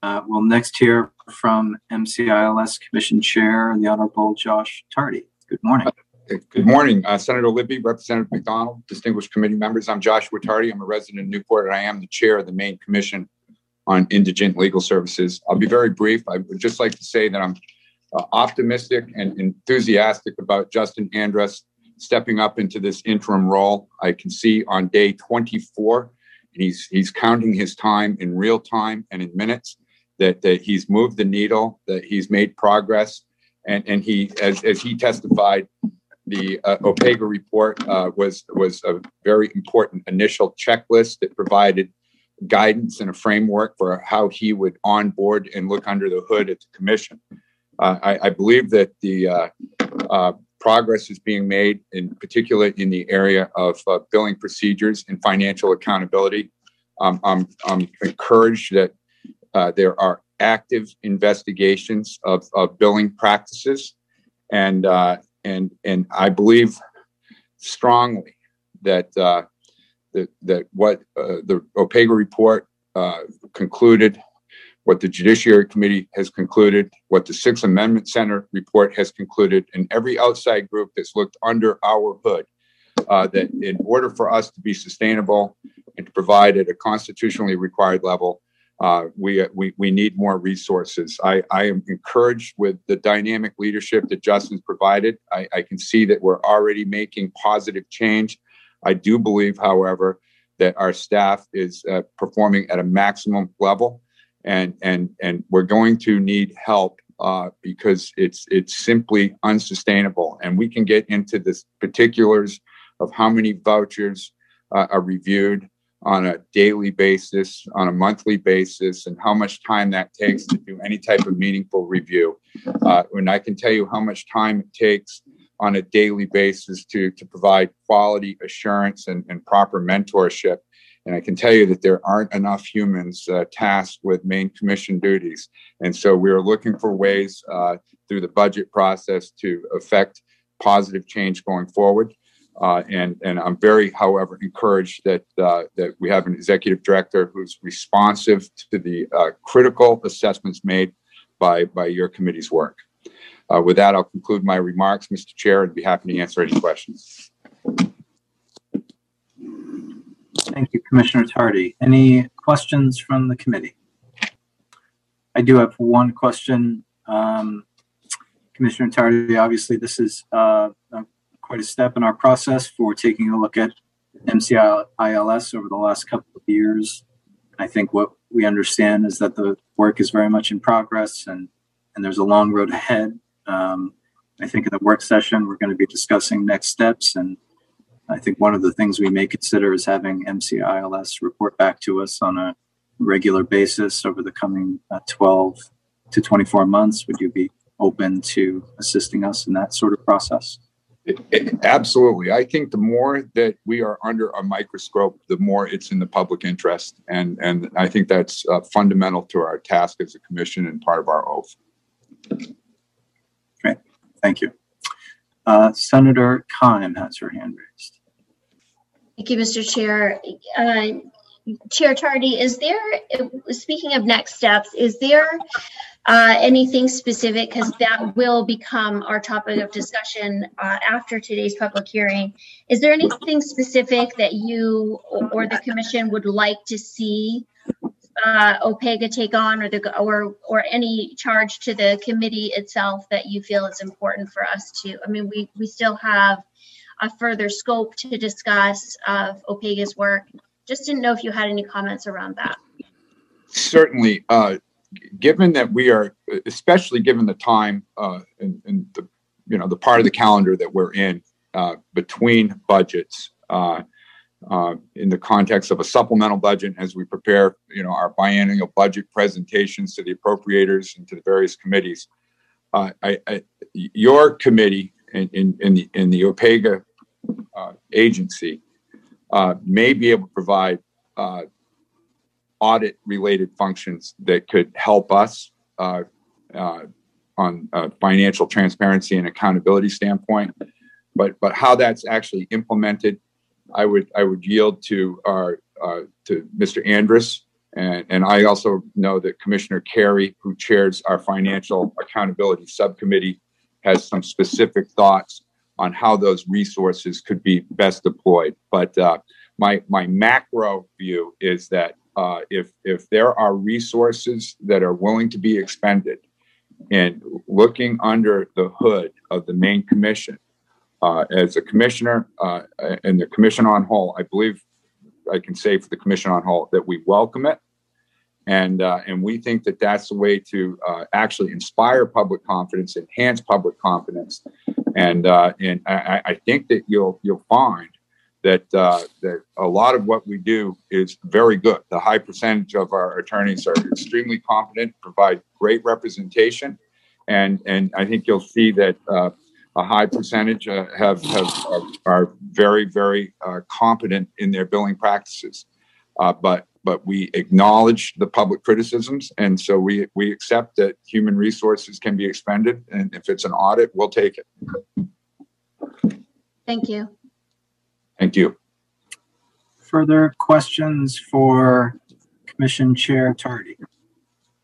We'll next hear from MCILS Commission Chair, the Honorable Josh Tardy. Good morning. Good morning, Senator Libby, Representative McDonald, distinguished committee members. I'm Joshua Tardy. I'm a resident of Newport, and I am the chair of the Maine Commission on Indigent Legal Services. I'll be very brief. I would just like to say that I'm optimistic and enthusiastic about Justin Andrus stepping up into this interim role. I can see on day 24, he's counting his time in real time and in minutes, that he's moved the needle, that he's made progress, and he, as he testified, the OPEGA report was a very important initial checklist that provided guidance and a framework for how he would onboard and look under the hood at the commission. I believe that the progress is being made, in particular in the area of billing procedures and financial accountability. I'm encouraged that there are active investigations of billing practices, and I believe strongly that what the OPEGA report concluded, what the Judiciary Committee has concluded, what the Sixth Amendment Center report has concluded, and every outside group that's looked under our hood, that in order for us to be sustainable and to provide at a constitutionally required level, we need more resources. I am encouraged with the dynamic leadership that Justin's provided. I can see that we're already making positive change. I do believe, however, that our staff is performing at a maximum level, and we're going to need help because it's simply unsustainable. And we can get into the particulars of how many vouchers are reviewed on a daily basis, on a monthly basis, and how much time that takes to do any type of meaningful review. And I can tell you how much time it takes on a daily basis to provide quality assurance and proper mentorship. And I can tell you that there aren't enough humans tasked with Maine Commission duties. And so we're looking for ways through the budget process to affect positive change going forward. And I'm very, however, encouraged that we have an executive director who's responsive to the critical assessments made by your committee's work. With that, I'll conclude my remarks, Mr. Chair, and be happy to answer any questions. Thank you, Commissioner Tardy. Any questions from the committee? I do have one question. Commissioner Tardy, obviously this is quite a step in our process for taking a look at MCILS over the last couple of years. I think what we understand is that the work is very much in progress, and there's a long road ahead. I think in the work session, we're going to be discussing next steps. And I think one of the things we may consider is having MCILS report back to us on a regular basis over the coming 12 to 24 months. Would you be open to assisting us in that sort of process? Absolutely. I think the more that we are under a microscope, the more it's in the public interest. And I think that's fundamental to our task as a commission and part of our oath. Great. Thank you. Senator Kime has her hand raised. Thank you, Mr. Chair. Chair Tardy, is there, speaking of next steps, is there anything specific, because that will become our topic of discussion after today's public hearing, is there anything specific that you or the commission would like to see OPEGA take on, or any charge to the committee itself that you feel is important for us to? I mean, we still have a further scope to discuss of OPEGA's work. Just didn't know if you had any comments around that. Certainly. Given that we are, especially given the time and the part of the calendar that we're in between budgets, in the context of a supplemental budget, as we prepare, our biennial budget presentations to the appropriators and to the various committees, your committee in the OPEGA agency may be able to provide audit-related functions that could help us on a financial transparency and accountability standpoint. But how that's actually implemented, I would yield to Mr. Andrus And I also know that Commissioner Carey, who chairs our Financial Accountability Subcommittee, has some specific thoughts on how those resources could be best deployed. But my macro view is that if there are resources that are willing to be expended, and looking under the hood of the Maine Commission, as a commissioner and the commission on whole, I believe I can say for the commission on whole that we welcome it, and we think that that's the way to actually inspire public confidence, enhance public confidence, and I think that you'll find that that a lot of what we do is very good. The high percentage of our attorneys are extremely competent, provide great representation, and I think you'll see that a high percentage are very, very competent in their billing practices. But we acknowledge the public criticisms, and so we accept that human resources can be expended, and if it's an audit, we'll take it. Thank you. Thank you. Further questions for Commission Chair Tardy?